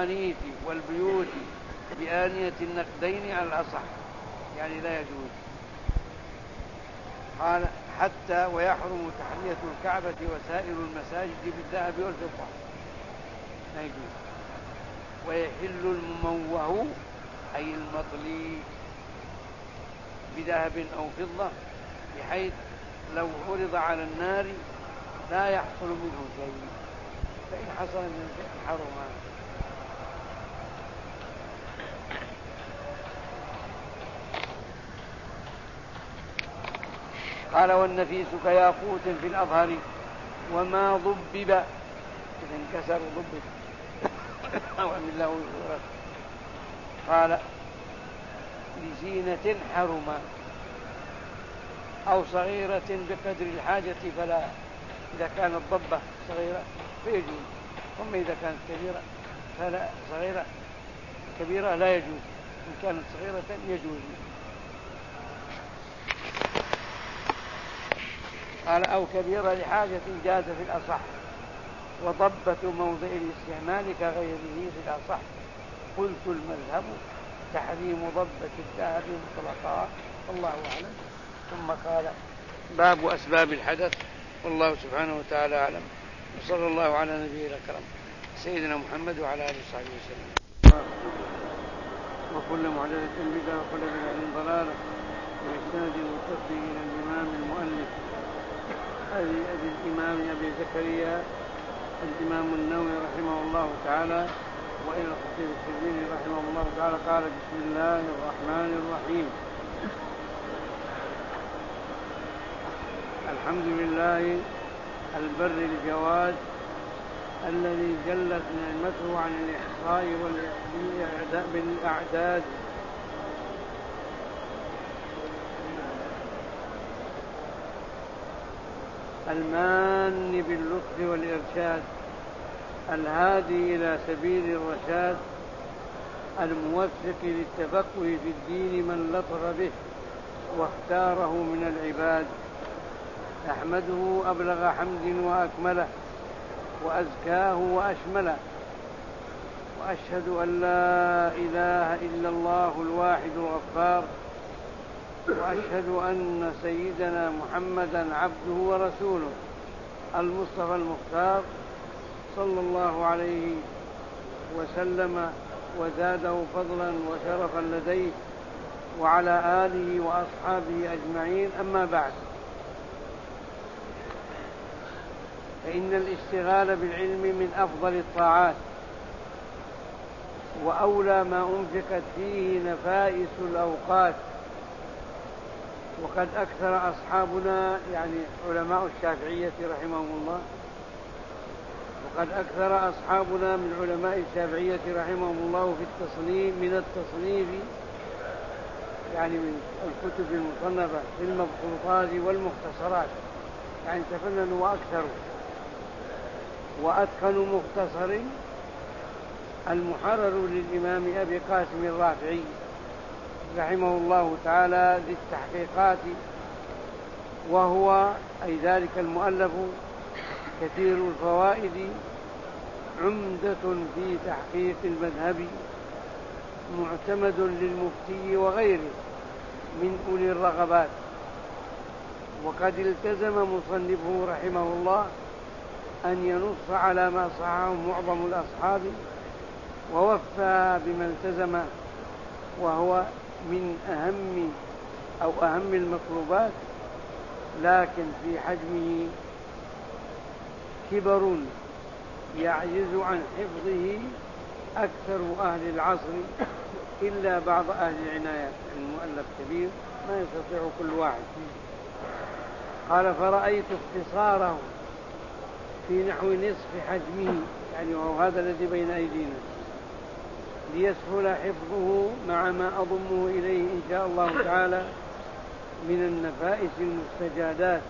الموانيت والبيوت بآنية النقدين على الأصح، يعني لا يجوز. قال حتى ويحرم تحلية الكعبة وسائر المساجد بالذهب والفضة، لا يجوز. ويحل المموه أي المطلي بذهب أو فضة، بحيث لو عرض على النار لا يحصل منه شيء، فإن حصل منه شيء حرم. قال والنفيس كياقوت في الأظهر وما ضبب، إذا انكسر ضبب أو عمل له صورة. قال لزينة حرم أو صغيرة بقدر الحاجة فلا، إذا كانت ضبة صغيرة فيجوز، ثم إذا كانت كبيرة فلا، صغيرة كبيرة لا يجوز، إن كانت صغيرة يجوز. قال أو كبيرة لحاجة جاز في الأصح، وضبة موضع الاستعمال كغيره في الأصح. قلت المذهب تحريم ضبة الذهب مطلقا، والله أعلم. ثم قال باب أسباب الحدث، والله سبحانه وتعالى أعلم، وصلى الله على نبينا الكريم سيدنا محمد وعلى آله وصحبه وسلم. وكل محدثة بدعة وكل بدعة ضلالة، وإسناد متصل إلى الإمام المؤلف أبي الإمام أبي زكريا الإمام النووي رحمه الله تعالى، وإلى الخطيب الترمذي رحمه الله تعالى. قال بسم الله الرحمن الرحيم، الحمد لله البر الجواد الذي جلت نعمته عن الإحصاء بالأعداد، المان باللطف والإرشاد، الهادي إلى سبيل الرشاد، الموفق للتفقه في الدين من لطف به واختاره من العباد. أحمده أبلغ حمد وأكمله وأزكاه وأشمله، وأشهد أن لا إله إلا الله الواحد الغفار، وأشهد أن سيدنا محمدا عبده ورسوله المصطفى المختار صلى الله عليه وسلم وزاده فضلا وشرفا لديه، وعلى آله وأصحابه أجمعين. أما بعد، فإن الاشتغال بالعلم من أفضل الطاعات، وأولى ما أنفقت فيه نفائس الأوقات. وقد أكثر أصحابنا، يعني علماء الشافعية رحمهم الله، وقد أكثر أصحابنا من علماء الشافعية رحمهم الله في التصنيف، من التصنيف يعني من الكتب المصنفة في المبسوطات والمختصرات، يعني تفننوا وأكثروا. وأتقن مختصر المحرر للإمام أبي قاسم الرافعي رحمه الله تعالى ذي التحقيقات، وهو أي ذلك المؤلف كثير الفوائد، عمدة في تحقيق المذهب، معتمد للمفتي وغيره من أولي الرغبات. وقد التزم مصنفه رحمه الله أن ينص على ما صححه معظم الأصحاب، ووفى بما التزم، وهو من أهم المطلوبات، لكن في حجمه كبر يعجز عن حفظه أكثر أهل العصر إلا بعض أهل العناية. المؤلف كبير ما يستطيع كل واحد. قال فرأيت اختصاره في نحو نصف حجمه، يعني وهو هذا الذي بين أيدينا، ليسهل حفظه مع ما أضمه إليه إن شاء الله تعالى من النفائس المستجادات.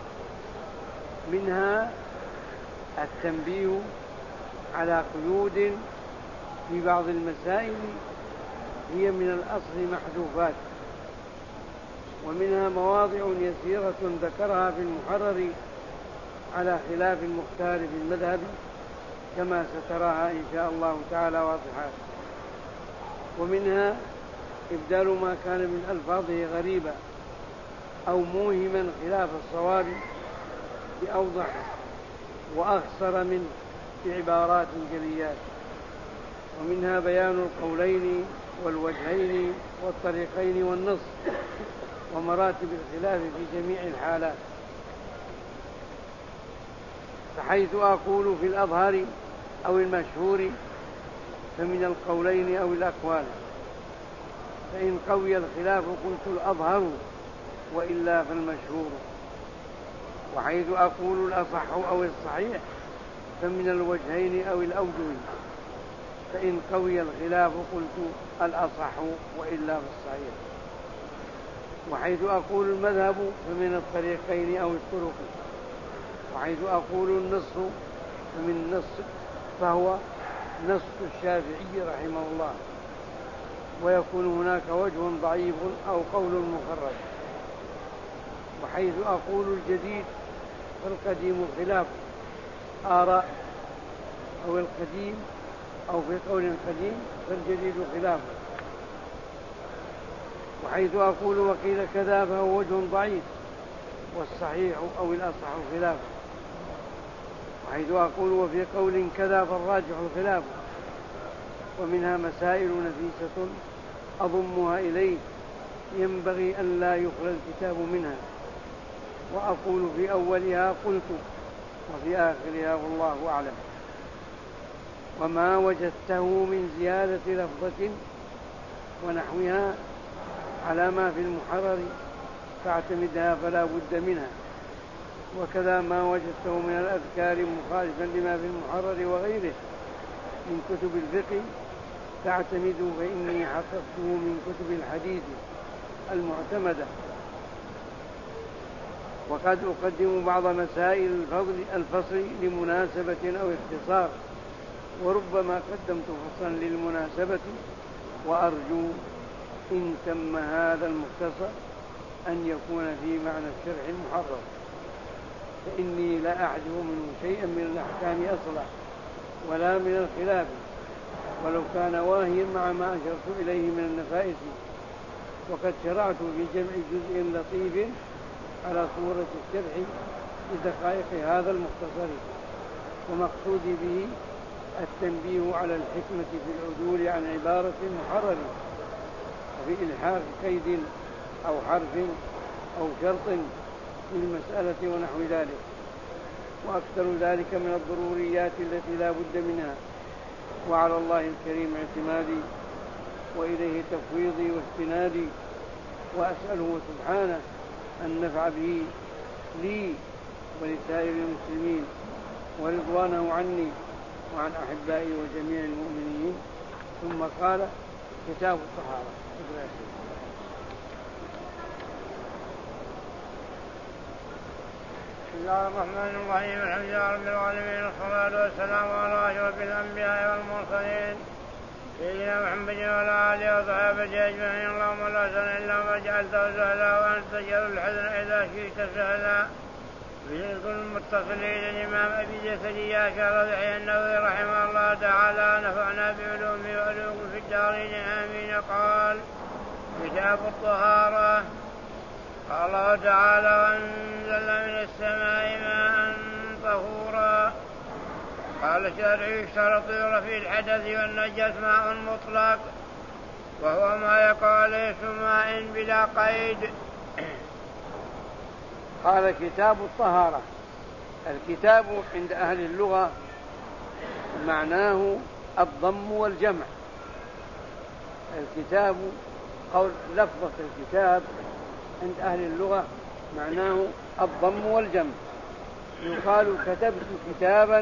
منها التنبيه على قيود في بعض المسائل هي من الأصل محذوفات، ومنها مواضع يسيرة ذكرها في المحرر على خلاف المختار في المذهب، كما ستراها إن شاء الله تعالى واضحات. ومنها إبدال ما كان من ألفاظه غريبا أو موهما خلاف الصواب بأوضح وأخصر منه بعبارات جليات. ومنها بيان القولين والوجهين والطريقين والنص ومراتب الخلاف في جميع الحالات، فحيث أقول في الأظهر أو المشهور فمن القولين أو الأقوال، فإن قوي الخلاف قلت الأظهر وإلا فالمشهور. وحيث أقول الأصح أو الصحيح فمن الوجهين أو الأوجه، فإن قوي الخلاف قلت الأصح وإلا فالصحيح. وحيث أقول المذهب فمن الطريقين أو الطرق. وحيث أقول النص فمن النص فهو نص الشافعي رحمه الله، ويكون هناك وجه ضعيف أو قول مخرج. وحيث أقول الجديد فالقديم خلاف آراء، أو القديم أو في قول قديم فالجديد خلافه. وحيث أقول وقيل كذا فهو وجه ضعيف والصحيح أو الأصح خلافه. وحيث أقول وفي قول كذا فالراجح خلافه. ومنها مسائل نفيسة أضمها إليه ينبغي أن لا يخلى الكتاب منها، وأقول في أولها قلت وفي آخرها والله أعلم. وما وجدته من زيادة لفظة ونحوها على ما في المحرر فاعتمدها فلا بد منها. وكذا ما وجدته من الأذكار مخالفا لما في المحرر وغيره من كتب الفقه فاعتمدوا، فإني حققته من كتب الحديث المعتمدة. وقد أقدم بعض مسائل الفصل لمناسبة أو اختصار، وربما قدمت فصلا للمناسبة، وأرجو إن تم هذا المختصر أن يكون في معنى الشرح المحرر، فإني لا أعجب منه شيئا من الأحكام أصلا ولا من الخلاف، ولو كان واهيا مع ما أشرت إليه من النفائس. وقد شرعت في جمع جزء لطيف على صورة الشرح لدقائق هذا المختصر، ومقصودي به التنبيه على الحكمة في العدول عن عبارة محرر، وفي إلحاق قيد أو حرف أو شرط في المسألة ونحو ذلك. وأكثر ذلك من الضروريات التي لا بد منها، وعلى الله الكريم اعتمادي وإليه تفويضي واستنادي، وأسأله سبحانه أن نفع به لي ولسائر المسلمين، ورضوانه عني وعن أحبائي وجميع المؤمنين. ثم قال كتاب الطهارة. بسم الله الرحمن الرحيم. الحمد لله رب العالمين، والصلاة والسلام على أشرف الأنبياء والمرسلين سيدنا محمد وعلى آله وصحبه أجمعين. اللهم لا سهل إلا ما جعلته سهلا وأنت تجعل الحزن إذا شئت سهلا. بشرط المتصل إلى الإمام أبي زكريا شرف يحيى النووي رحمه الله تعالى نفعنا بعلومه وعلومه في الدارين آمين. قال كتاب الطهارة. قال الله تعالى وأنزلنا من السماء ماء طهورا. قال الشارع اشترط في الحدث والنجس ماء مطلق، وهو ما يقع ليس ماء بلا قيد. قال كتاب الطهارة. الكتاب عند أهل اللغة معناه الضم والجمع. الكتاب قول لفظة الكتاب عند أهل اللغة معناه الضم والجمع. يقال كتبت كتابا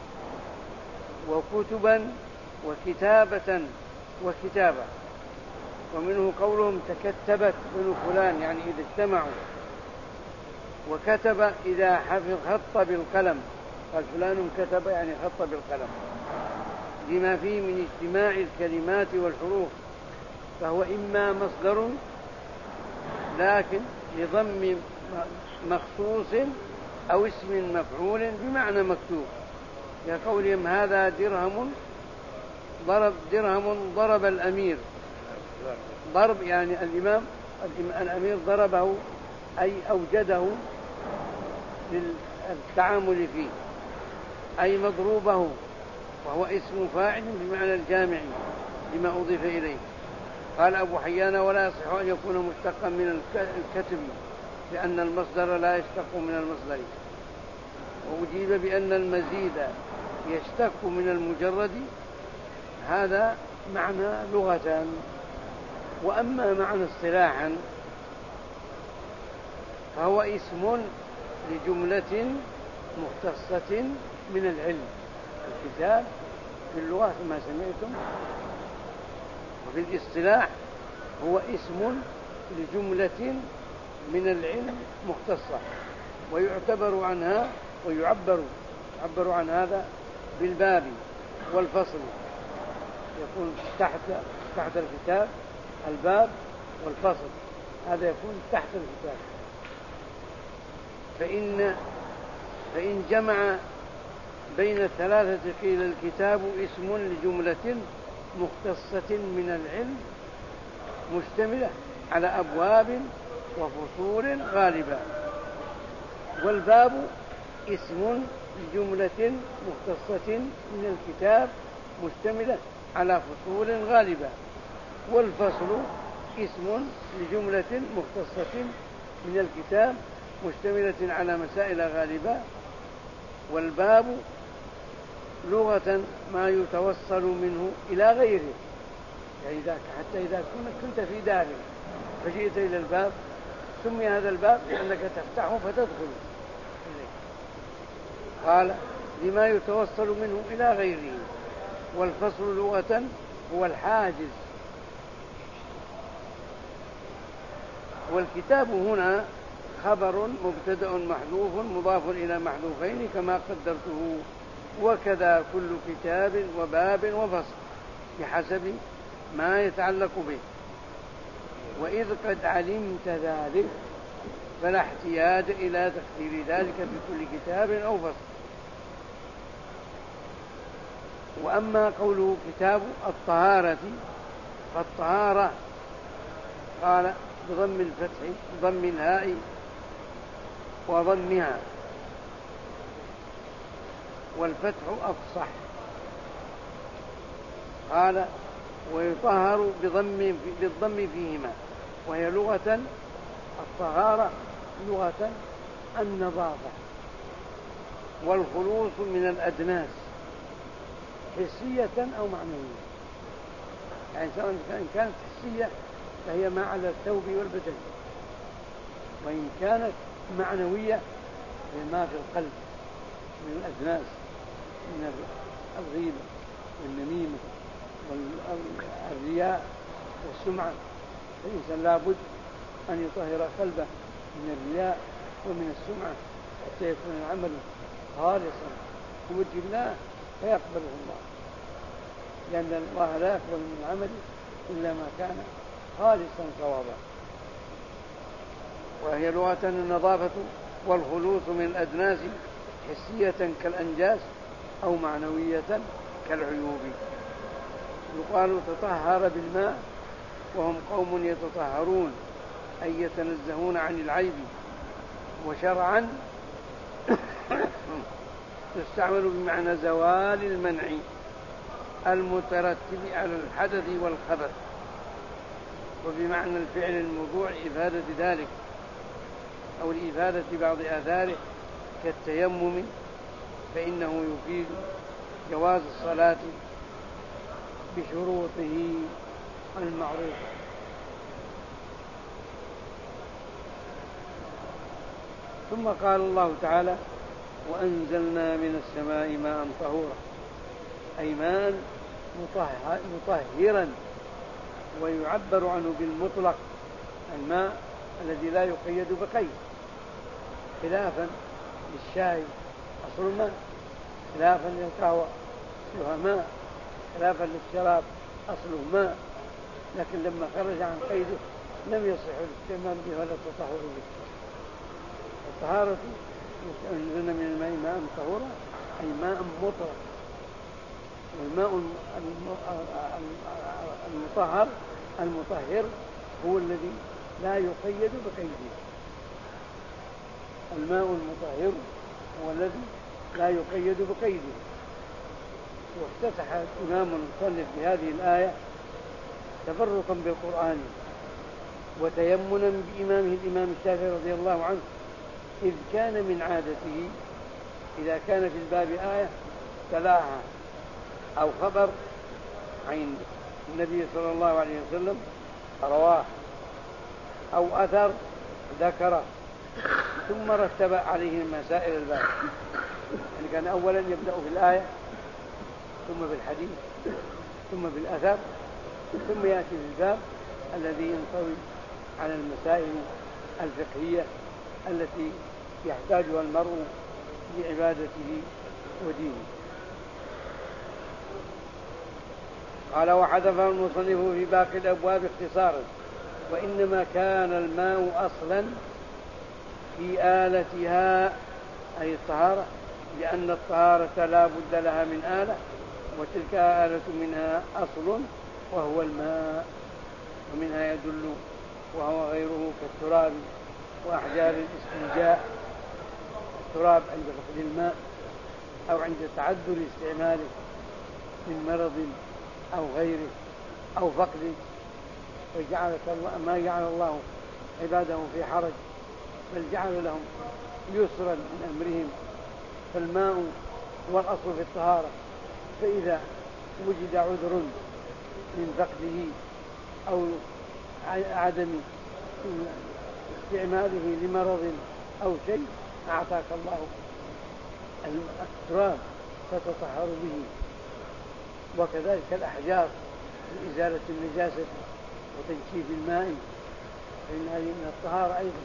وكتبا وكتابة وكتابة. ومنه قولهم تكتبت بنو فلان، يعني إذا اجتمعوا. وكتب إذا حفظ خط بالقلم، قال فلان كتب يعني خط بالقلم، لما فيه من اجتماع الكلمات والحروف، فهو إما مصدر لكن لضم مخصوص أو اسم مفعول بمعنى مكتوب، كقولهم هذا درهم ضرب الأمير. ضرب يعني الأمير ضربه أي أوجده للتعامل فيه، أي مضروبه، وهو اسم فاعل بمعنى الجامع لما أضيف إليه. قال أبو حيان ولا يصح أن يكون مشتقا من الكتب لأن المصدر لا يشتق من المصدر. وأجيب بأن المزيد يشتق من المجرد، هذا معنى لغة. وأما معنى اصطلاحا فهو اسم لجملة مختصة من العلم. الكتاب في اللغة كما سمعتم، وفي الاصطلاح هو اسم لجملة من العلم مختصة، ويعتبر عنها ويعبر عن هذا بالباب والفصل. يكون تحت الكتاب الباب والفصل، هذا يكون تحت الكتاب. فإن جمع بين الثلاثة قيل الكتاب اسم لجملة مختصة من العلم مشتملة على أبواب وفصول غالبة، والباب اسم لجملة مختصة من الكتاب مشتملة على فصول غالبة، والفصل اسم لجملة مختصة من الكتاب مشتملة على مسائل غالبة. والباب لغة ما يتوصل منه إلى غيره، يعني حتى إذا كنت في دار فجئت إلى الباب سمي هذا الباب لأنك تفتحه فتدخل إليه. قال لما يتوصل منه إلى غيره. والفصل لغة هو الحاجز. والكتاب هنا خبر مبتدأ محذوف مضاف إلى محذوفين كما قدرته، وكذا كل كتاب وباب وفصل بحسب ما يتعلق به. وإذ قد علمت ذلك فلا احتياج إلى تقدير ذلك في كل كتاب أو فصل. وأما قوله كتاب الطهارة فالطهارة قال بضم الفتح ضم الهاء وضمها، والفتح أفصح. قال ويطهر بالضم فيهما، وهي لغة الطهارة لغة النظافة والخلوص من الأدناس حسية أو معنوية. يعني سواء كانت حسية فهي ما على الثوب والبدن، وإن كانت معنوية فما في القلب من الأدناس من الغيبة والنميمة والرياء والسمعة. فالإنسان لابد أن يطهر قلبه من الرياء ومن السمعة حتى يكون العمل خالصا بوجه الله فيقبله الله، لأن الله لا يقبل من العمل إلا ما كان خالصا صوابا. وهي لغة النظافة والخلوص من الأدناس حسية كالأنجاس أو معنوية كالعيوب. يقال تطهر بالماء وهم قوم يتطهرون أي يتنزهون عن العيب. وشرعا تستعمل بمعنى زوال المنع المترتب على الحدث والخبث، وبمعنى الفعل الموضوع إفادة ذلك أو لإفادة بعض آثاره كالتيمم، فإنه يفيد جواز الصلاة بشروطه المعروفة. ثم قال الله تعالى وأنزلنا من السماء ماء طهورا، أي ماء مطهرا، ويعبر عنه بالمطلق الماء الذي لا يقيد بقيد، خلافا للشاي أصل الماء، خلافا للقهوة أصلها ماء، خلافا للشراب أصله ماء، لكن لما خرج عن قيده لم يصح الاستعمال به ولا التطهر به. الطهارة أنزلنا من الماء ماء طهورا أي ماء مطهر. والماء المطهر هو الذي لا يقيد بقيده. الماء المطهر هو الذي لا يقيد بقيده. وافتتح الإمام المصنف بهذه الآية تبركا بالقرآن وتيمنا بإمامه الإمام الشافعي رضي الله عنه، إذ كان من عادته إذا كان في الباب آية تلاها أو خبر عن النبي صلى الله عليه وسلم رواه أو أثر ذكره ثم رتب عليه مسائل الباب. يعني كان أولا يبدأ بالآية ثم بالحديث ثم بالأثر ثم يأتي بالباب الذي ينطوي على المسائل الفقهية التي يحتاجها المرء لعبادته ودينه. قال وحذف المصنف في باقي الأبواب اختصارا، وإنما كان الماء أصلا في آلتها أي الطهارة، لأن الطهارة لا بد لها من آلة، وتلك آلة منها أصل وهو الماء، ومنها يدل وهو غيره كالتراب وأحجار الاستنجاء. التراب عند فقد الماء أو عند تعذر استعماله من مرض أو غيره أو فقد، ما جعل الله عباده في حرج بل جعل لهم يسرا من أمرهم. فالماء هو الأصل في الطهارة، فإذا وجد عذر من فقده أو عدم استعماله لمرض أو شيء أعطاك الله التراب فتطهر به. وكذلك الأحجار لإزالة النجاسة وتنشيف الماء، فإن هذه من الطهارة أيضا.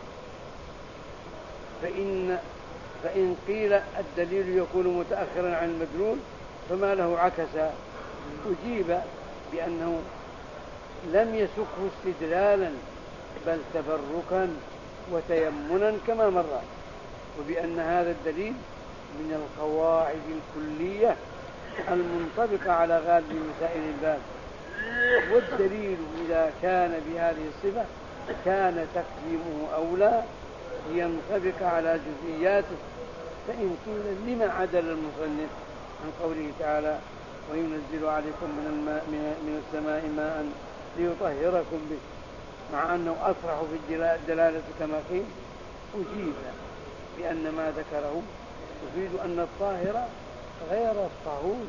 فإن قيل الدليل يكون متأخرا عن المدلول فما له عكسا، أجيب بأنه لم يسكه استدلالا بل تبركا وتيمنا كما مر، وبأن هذا الدليل من القواعد الكلية المنطبقة على غالب مسائل الباب. والدليل إذا كان بهذه الصفة كان تقديمه أولى لينطبق على جزئياته. فإن قيل لما عدل المصنف عن قوله تعالى وينزل عليكم من السماء ماء ليطهركم به، مع أنه أصرح في الدلالة كما قيل، أجيب بأن ما ذكره يفيد أن الطاهر غير الطهور،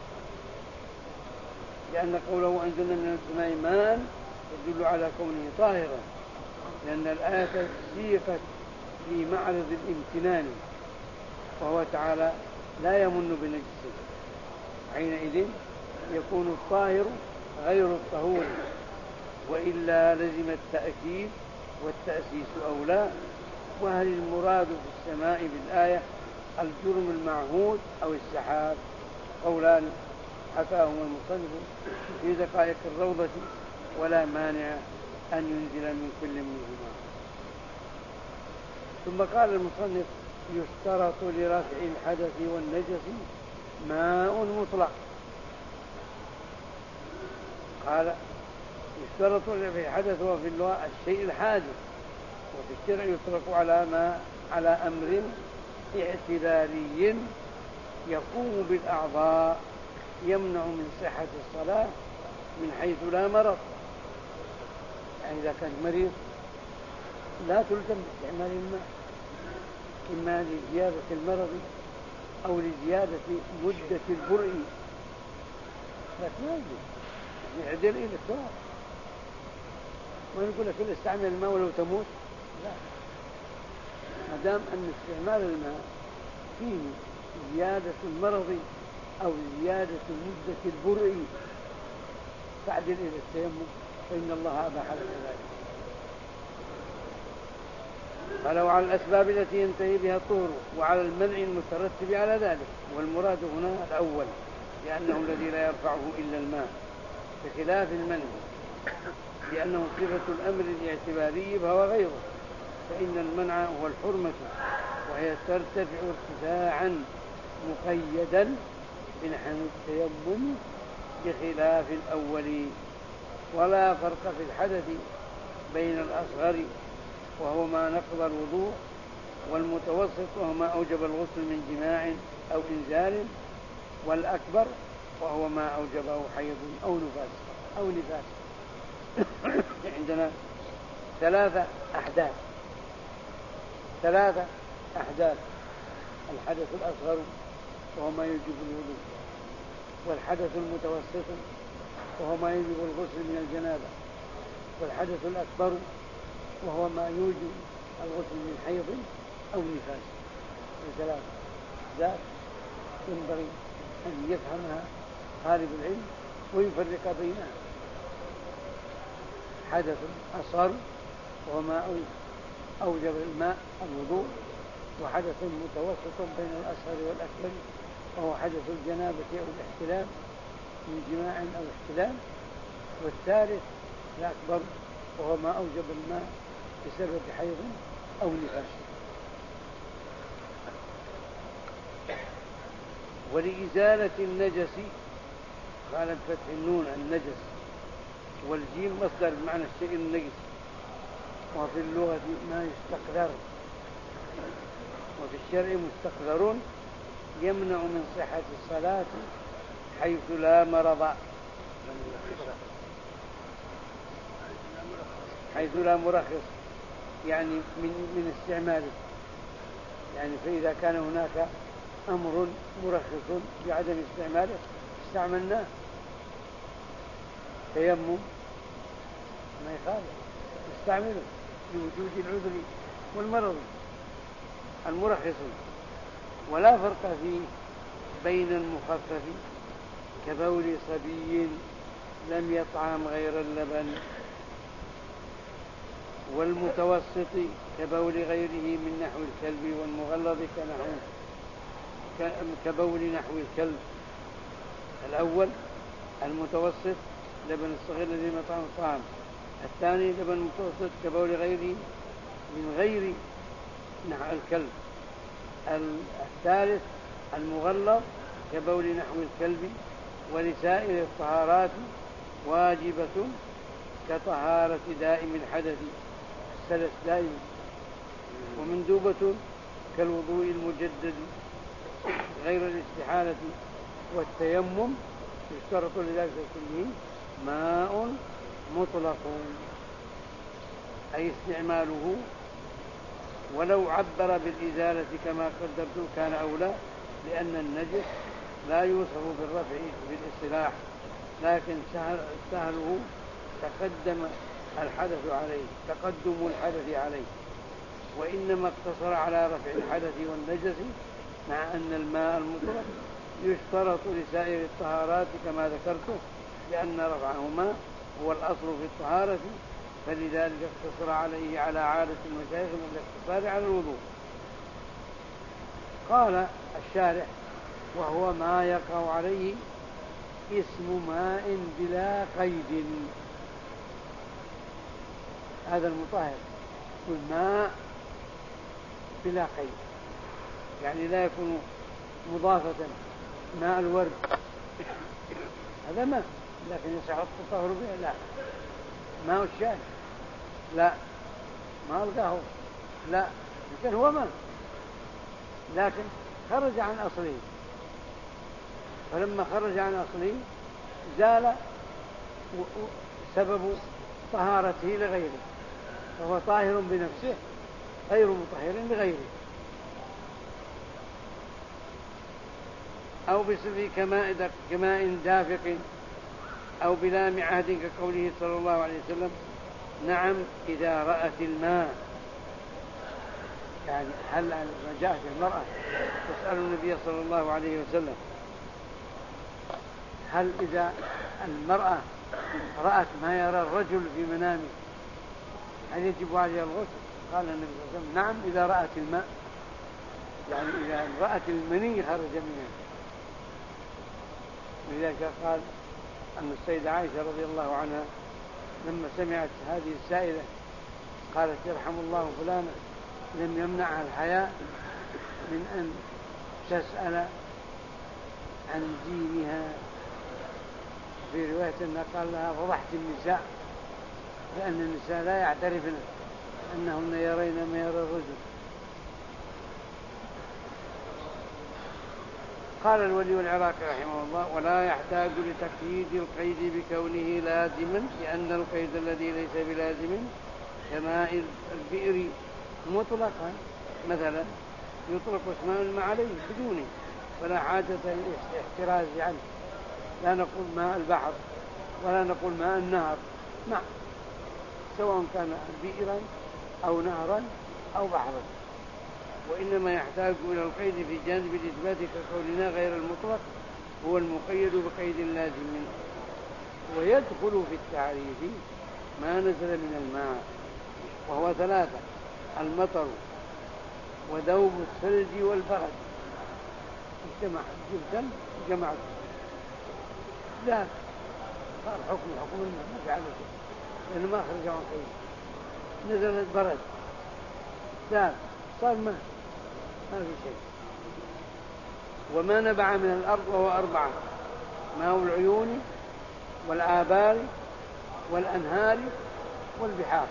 لأن قوله أنزلنا من السماء ماء يدل على كونه طاهرا، لأن الآية سيقت في معرض الامتنان، وهو تعالى لا يمن بنجسه، حينئذ يكون الطاهر غير الطهور، وإلا لزم التأكيد والتأسيس أولى. وهل المراد في السماء بالآية الجرم المعهود أو السحاب؟ قولان حكاهما المصنف في دقائق الروضة، ولا مانع أن ينزل من كل منهما. ثم قال المصنف يشترط لرفع الحدث والنجس ماء مطلق. قال يشترط لرفع الحدث وفي اللغة الشيء الحادث، وفي الشرع يطلق على أمر اعتباري يقوم بالأعضاء يمنع من صحة الصلاة من حيث لا مرض. يعني إذا كان مريض لا تلزم باستعمال الماء، إما لزيادة المرض أو لزيادة مدة البرء، لكن لا يجب يعدل إلى التراب. ونقول لك استعمل الماء ولو تموت، لا، ما دام أن استعمال الماء فيه زيادة المرض أو زيادة مدة البرء تعدل إلى التيمم، فإن الله أباح لك ذلك. قال وعلى الأسباب التي ينتهي بها الطهر وعلى المنع المترتب على ذلك، والمراد هنا الأول لأنه الذي لا يرفعه إلا الماء، بخلاف المنع لأنه صفة الأمر الاعتباري فهو غيره. فإن المنع هو الحرمة، وهي ترتفع ارتفاعا مقيدا بنحو التيمم بخلاف الأول. ولا فرق في الحدث بين الأصغر وهو ما نقض الوضوء والمتوسط وهو ما أوجب الغسل من جماع أو إنزال، والأكبر وهو ما أوجبه حيض أو نفاس. عندنا ثلاثة أحداث: الحدث الأصغر وهو ما يوجب الوضوء، والحدث المتوسط وهو ما يوجب الغسل من الجنابة، والحدث الأكبر وهو ما يوجب الغسل من حيض أو نفاس. ثلاثة أحداث ينبغي أن يفهمها طالب العلم ويفرق بينها: حدث أصغر وهو ما أوجب الماء الوضوء، وحدث متوسط بين الأصغر والأكبر وهو حدث الجنابة أو الاحتلام من جماع أو احتلام، والثالث الأكبر وهو ما أوجب الماء بسبب حيض أو نفاس. ولإزالة النجس قال بفتح النون النجس، والجيم مصدر بمعنى الشيء النجس، وفي اللغة ما يستقذر، وفي الشرع مستقذر يمنع من صحة الصلاة حيث لا مرض، حيث لا مرخص، يعني من استعماله. يعني فإذا كان هناك أمر مرخص بعدم استعماله استعملناه. تيمم ما يخالف استعمله لوجود العذر والمرض المرخص. ولا فرق فيه بين المخفف كبول صبي لم يطعم غير اللبن، والمتوسط كبول غيره من نحو الكلب، والمغلظ كبول نحو الكلب. الأول المتوسط لبن الصغير الذي يطعم الطعام، الثاني لبن المتوسط كبول غيره من غير نحو الكلب، الثالث المغلظ كبول نحو الكلب. ولسائر الطهارات واجبة كطهارة دائم الحدث السلس دائم، ومندوبة كالوضوء المجدد غير الاستحالة. والتيمم يشترط لذلك كله ماء مطلق أي استعماله، ولو عبر بالإزالة كما قدرت كان أولى، لأن النجس لا يوصف بالرفع بالاصطلاح، لكن سهله تقدم الحدث عليه، وإنما اقتصر على رفع الحدث والنجس، مع أن الماء المطلق يشترط لسائر الطهارات كما ذكرته، لأن رفعهما هو الأصل في الطهارة، فلذلك اقتصر عليه على عادة المشايخ من الاقتصار على الوضوء. قال الشارح: وهو ما يقع عليه اسم ماء بلا قيد. هذا المطهر والماء بلا قيد، يعني لا يكون مضافة ماء الورد هذا ماء لكن يصح التطهر به، لا. ماء الشاي لا، ماء القهوة لا، لكن هو ماء لكن خرج عن أصله، فلما خرج عن أصله زال سبب طهارته لغيره، فهو طاهر بنفسه غير مطهر لغيره. أو بسبب كماء دافق أو بلام عهد كقوله صلى الله عليه وسلم: نعم إذا رأت الماء. يعني هل جاءت المرأة تسأل النبي صلى الله عليه وسلم: هل إذا المرأة رأت ما يرى الرجل في منامه هل يجب عليها الغسل؟ قال النبي صلى الله عليه وسلم: نعم إذا رأت الماء، يعني إذا رأت المني خرج منها. ولذلك قال أن السيدة عائشة رضي الله عنها لما سمعت هذه السائلة قالت: يرحم الله فلانة، لم يمنعها الحياء من أن تسأل عن دينها. في رواية أنه قال لها فضحت النساء، لأن النساء لا يعترفن أنهن يرين ما يرى الرجل. قال الولي العراقي رحمه الله: ولا يحتاج لتقييد القيد بكونه لازما، لأن القيد الذي ليس بلازم كماء البئر مطلقا مثلا يطلق اسم الماء عليه بدونه، فلا حاجة للاحتراز عنه. لا نقول ماء البحر ولا نقول ماء النهر، ماء سواء كان بئرا أو نهرا أو بحرا. وإنما يحتاج إلى القيد في جانب الإثبات كقولنا غير المطلق هو المقيد بقيد لازم منه. ويدخل في التعريف ما نزل من الماء، وهو ثلاثة: المطر وذوب الثلج والبرد. اجتمع جبتا جمعت لا صار حكم الماء ما في عليه، لأنه ما خرج عن قيد. نزل البرد لا صار ماء ما في شيء. وما نبع من الأرض وهو أربعة: ماء العيون والآبار والأنهار والبحار.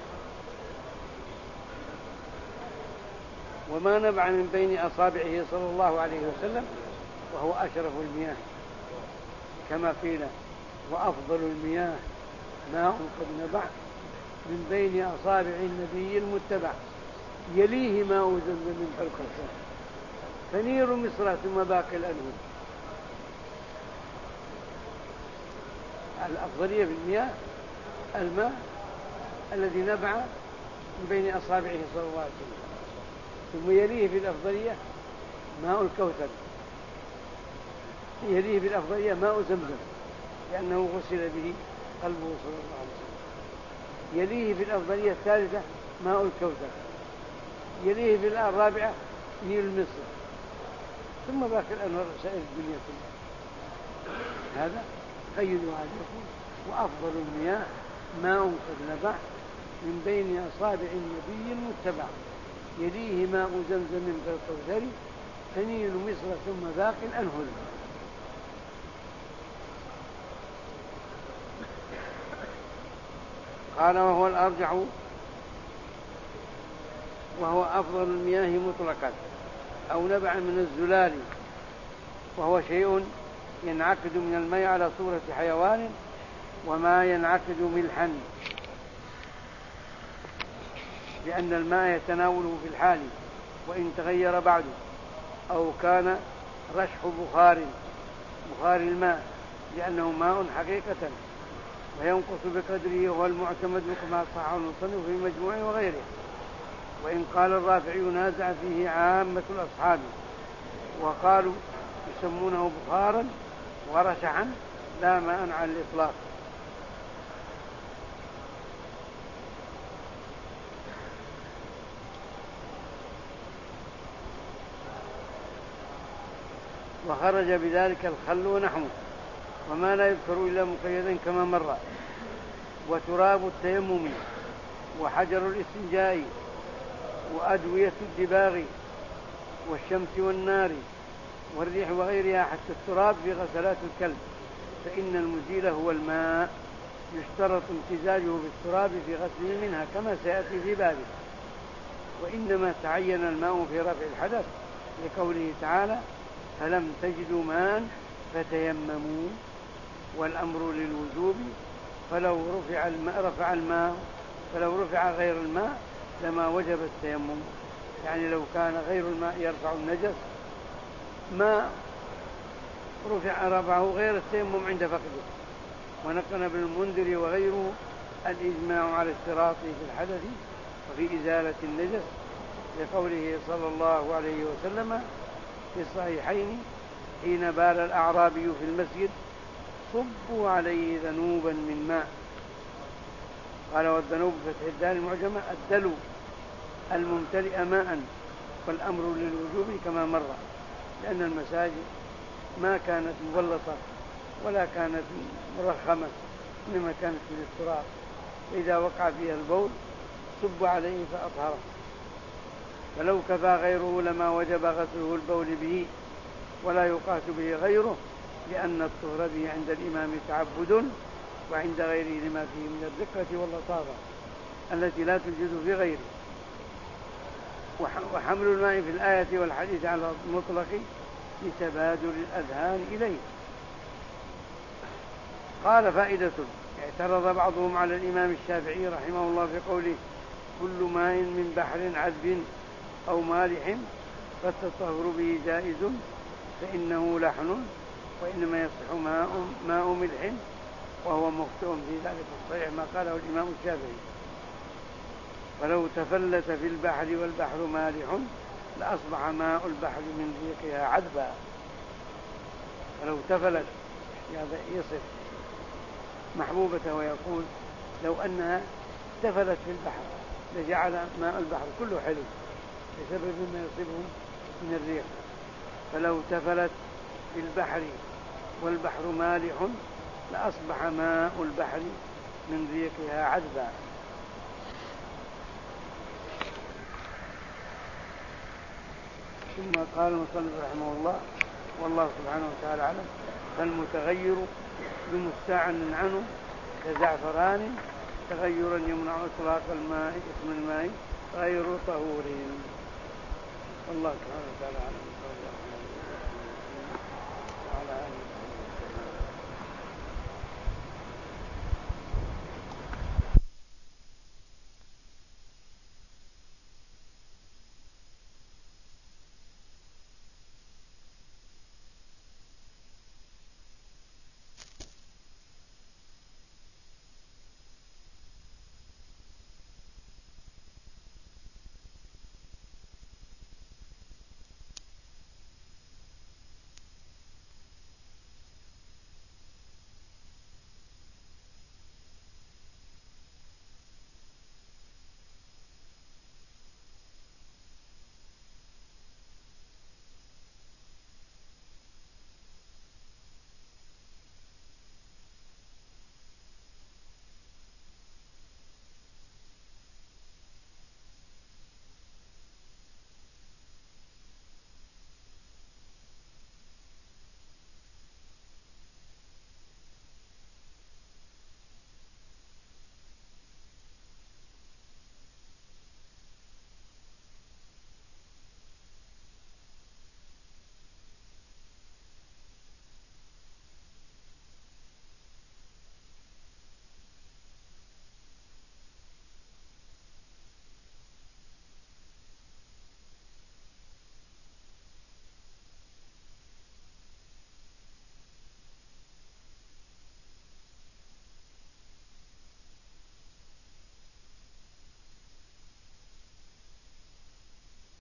وما نبع من بين أصابعه صلى الله عليه وسلم وهو أشرف المياه، كما قيل: وأفضل المياه ماء قد نبع من بين أصابع النبي المتبع، يليه ماء زمزم من فوق السماء، فنير مصر ثم باقي الأنهار. الأفضلية في المياه الماء الذي نبع من بين أصابعه صلى الله عليه وسلم، ثم يليه في الأفضلية ماء الكوثر، يليه في الأفضلية ماء زمزم لأنه غسل به قلبه صلى الله عليه وسلم، يليه في الأفضلية الثالثة ماء الكوثر، يليه في الرابعة نيل مصر، ثم باقي الأنهار سائر الدنيا كلها. هذا قيد عادته. وأفضل المياه ماء قد نبع من بين أصابع النبي المتبع، يليه ماء زمزم كالكوثر، فنيل مصر ثم باقي الأنهار. قال: وهو الأرجح، وهو أفضل المياه مطلقا، أو نبع من الزلال، وهو شيء ينعقد من الماء على صورة حيوان، وما ينعقد ملحا، لأن الماء يتناوله في الحال وإن تغير بعده، أو كان رشح بخار الماء، لأنه ماء حقيقة وينقص بقدره، وهو المعتمد كما صح المصنف في مجموع وغيره. وإن قال الرافعي نازع فيه عامة الأصحاب وقالوا يسمونه بخارا ورشحا لا ماء على الإطلاق. وخرج بذلك الخل ونحوه، وما لا يذكر إلا مقيدا كما مر. وتراب التيمم وحجر الاستنجاء وأدوية الدباغ والشمس والنار والريح وغيرها، حتى التراب في غسلات الكلب، فإن المزيل هو الماء، يشترط امتزاجه بالتراب في غسله منها كما سيأتي في بابه. وإنما تعين الماء في رفع الحدث لقوله تعالى: فلم تجدوا ماء فتيمموا، والأمر للوجوب، فلو رفع غير الماء لما وجب التيمم. يعني لو كان غير الماء يرفع النجس ما رفعه غير التيمم عند فقده. ونقل ابن المنذر وغيره الإجماع على اشتراطه في الحدث وفي إزالة النجس، لقوله صلى الله عليه وسلم في الصحيحين حين بال الأعرابي في المسجد: صبوا عليه ذنوبا من ماء. قال: والذنوب بفتح الدال المعجمة الدلو الممتلئ ماء، والأمر للوجوب كما مر، لأن المساجد ما كانت مبلطة ولا كانت مرخمة، إنما كانت من التراب، إذا وقع فيها البول صب عليه فأطهره. فلو كفى غيره لما وجب غسله البول به، ولا يقاس به غيره، لأن الطهر به عند الإمام تعبد، وعند غيره لما فيه من الدقة واللطافة التي لا توجد في غيره. وحمل الماء في الآية والحديث على المطلق لتبادل الأذهان إليه. قال فائدة: اعترض بعضهم على الإمام الشافعي رحمه الله في قوله: كل ماء من بحر عذب أو مالح فالتطهر به جائز فإنه لحن، وإنما يصح ماء ملح، وهو مخطئ في ذلك الصحيح ما قاله الإمام الشافعي. ولو تفلت في البحر والبحر مالح لأصبح ماء البحر من ريقها عذبا. ولو تفلت هذا يصف محبوبته، ويقول لو أنها تفلت في البحر لجعل ماء البحر كله حلو بسبب ما يصيبه من الريح. فلو تفلت في البحر والبحر مالح لأصبح ماء البحر من ريقها عذبا. ثم قال المصنف رحمه الله: والله سبحانه وتعالى أعلم. فالمتغير بمستعن عنه كزعفران تغيرا يمنع إطلاق الماء اسم الماء غير طهور. والله سبحانه وتعالى أعلم. وعلى آله